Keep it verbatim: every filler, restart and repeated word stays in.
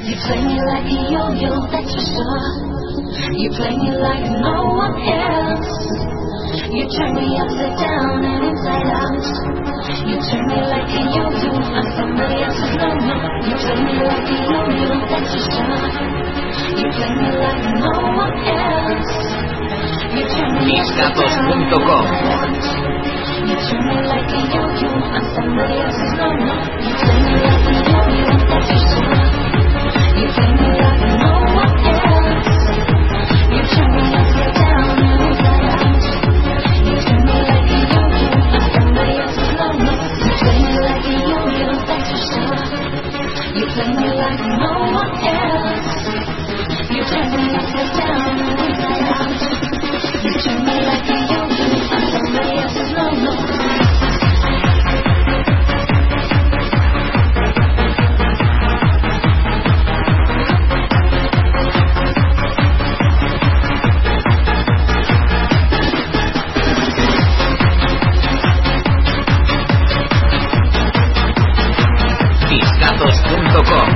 You play me like a yo-yo, that's for sure. You play me like no one else. You turn me upside down and inside out. You turn me like a yo-yo, I'm somebody else's no-no. You play me like a yo-yo, that's for sure. You play me like no one else. You turn me upside down and inside out. You turn me like a yo-yo, I'm somebody else's no-no. You play me like a yo-yo, that's for sure. You play me like no one else. You turn me upside down and inside out. You turn me like a yo-yo, I'm somebody else's no-no. You play me like a yo-yo, that's for sure. You play me like no one else. You turn me upside down and inside out. You turn me like a yo-yo, I'm somebody else's no-no. Discatos punto com